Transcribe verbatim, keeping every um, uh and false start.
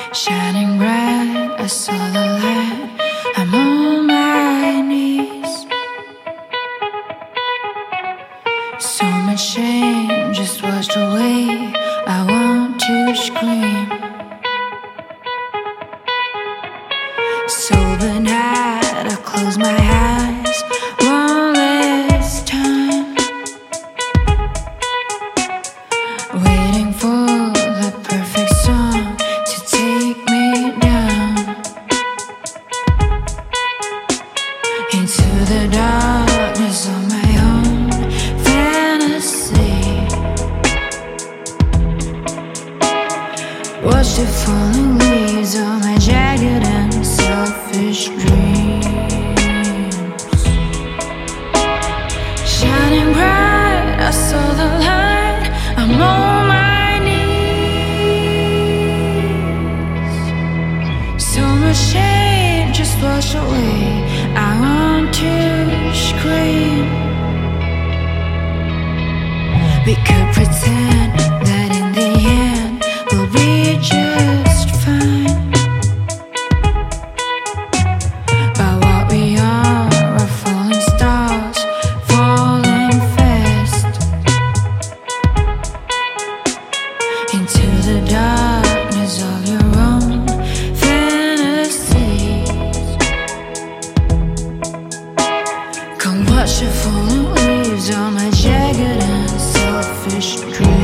Shining bright, I saw the light. I'm on my knees. So much shame just washed away. I want to scream. Sober night, I close my eyes one last time, waiting for the perfect song to take me down into the darkness of my own fantasy. Watch the falling leaves on my jagged and selfish dreams. Shining bright, I saw the light. I'm on my knees. So much shame just washed away. I want to scream. We could pretend that in the end we'll be just fine, but what we are are falling stars, falling fast into the darkness of your own fantasies. Come watch the falling leaves on my jagged and selfish dreams.